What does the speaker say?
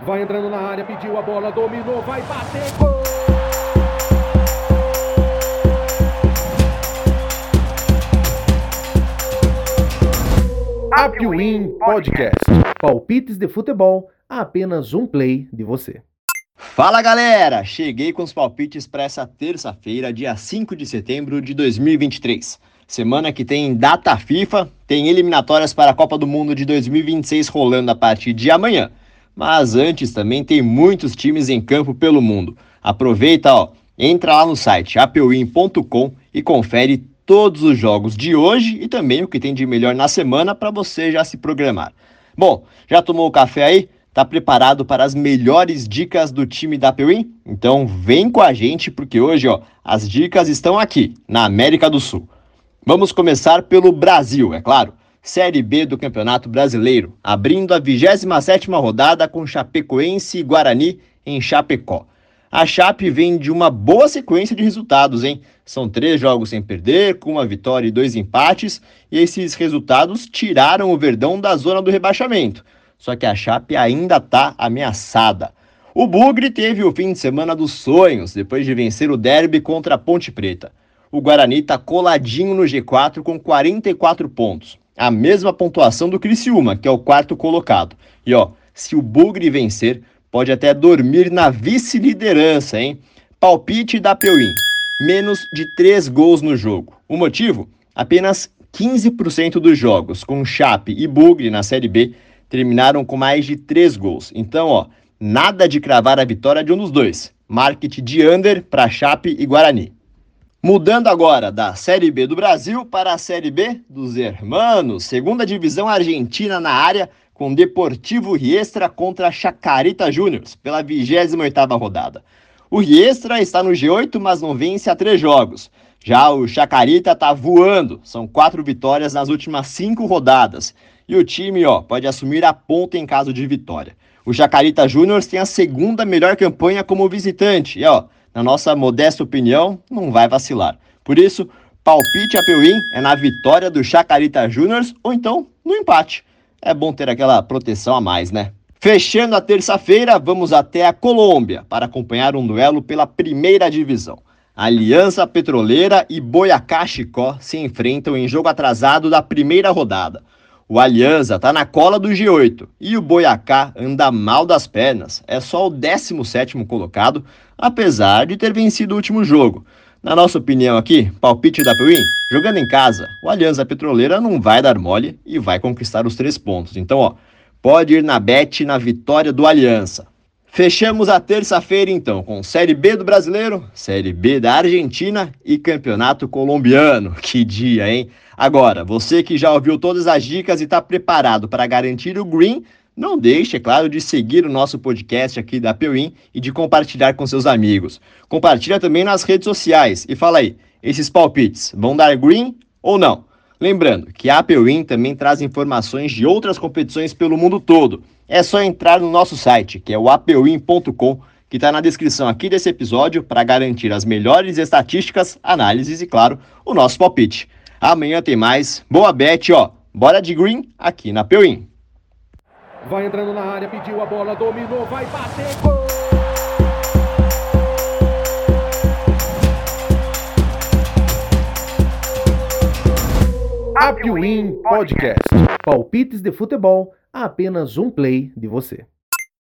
Vai entrando na área, pediu a bola, dominou, vai bater, gol! Apwin Podcast. Palpites de futebol a apenas um play de você. Fala galera, cheguei com os palpites para essa terça-feira, dia 5 de setembro de 2023. Semana que tem data FIFA, tem eliminatórias para a Copa do Mundo de 2026 rolando a partir de amanhã. Mas antes também tem muitos times em campo pelo mundo. Aproveita, entra lá no site apwin.com e confere todos os jogos de hoje e também o que tem de melhor na semana para você já se programar. Bom, já tomou o café aí? Tá preparado para as melhores dicas do time da Apwin? Então vem com a gente porque hoje, as dicas estão aqui, na América do Sul. Vamos começar pelo Brasil, é claro. Série B do Campeonato Brasileiro, abrindo a 27ª rodada com Chapecoense e Guarani em Chapecó. A Chape vem de uma boa sequência de resultados, hein? São 3 jogos sem perder, com uma vitória e 2 empates, e esses resultados tiraram o Verdão da zona do rebaixamento. Só que a Chape ainda está ameaçada. O Bugre teve o fim de semana dos sonhos, depois de vencer o derby contra a Ponte Preta. O Guarani está coladinho no G4 com 44 pontos. A mesma pontuação do Criciúma, que é o 4º colocado. E se o Bugre vencer, pode até dormir na vice-liderança, hein? Palpite da Apwin, menos de 3 gols no jogo. O motivo? Apenas 15% dos jogos com Chape e Bugre na Série B terminaram com mais de 3 gols. Então, nada de cravar a vitória de um dos dois. Market de under para Chape e Guarani. Mudando agora da Série B do Brasil para a Série B dos Hermanos, segunda divisão argentina na área, com Deportivo Riestra contra Chacarita Juniors, pela 28ª rodada. O Riestra está no G8, mas não vence há 3 jogos. Já o Chacarita está voando, são 4 vitórias nas últimas 5 rodadas. E o time, pode assumir a ponta em caso de vitória. O Chacarita Juniors tem a 2ª melhor campanha como visitante e, na nossa modesta opinião, não vai vacilar. Por isso, palpite Apwin é na vitória do Chacarita Juniors ou então no empate. É bom ter aquela proteção a mais, né? Fechando a terça-feira, vamos até a Colômbia para acompanhar um duelo pela primeira divisão. Aliança Petroleira e Boyacá Chicó se enfrentam em jogo atrasado da primeira rodada. O Aliança está na cola do G8 e o Boyacá anda mal das pernas. É só o 17º colocado, apesar de ter vencido o último jogo. Na nossa opinião aqui, palpite da Apwin, jogando em casa, o Aliança Petroleira não vai dar mole e vai conquistar os 3 pontos. Então, pode ir na bet na vitória do Aliança. Fechamos a terça-feira então com Série B do Brasileiro, Série B da Argentina e Campeonato Colombiano. Que dia, hein? Agora, você que já ouviu todas as dicas e está preparado para garantir o green, não deixe, é claro, de seguir o nosso podcast aqui da Apwin e de compartilhar com seus amigos. Compartilha também nas redes sociais e fala aí, esses palpites vão dar green ou não? Lembrando que a Apwin também traz informações de outras competições pelo mundo todo. É só entrar no nosso site, que é o apwin.com, que está na descrição aqui desse episódio para garantir as melhores estatísticas, análises e, claro, o nosso palpite. Amanhã tem mais. Boa bet, bora de green aqui na Apwin. Vai entrando na área, pediu a bola, dominou, vai bater, gol! Apwin Podcast. Palpites de futebol a apenas um play de você.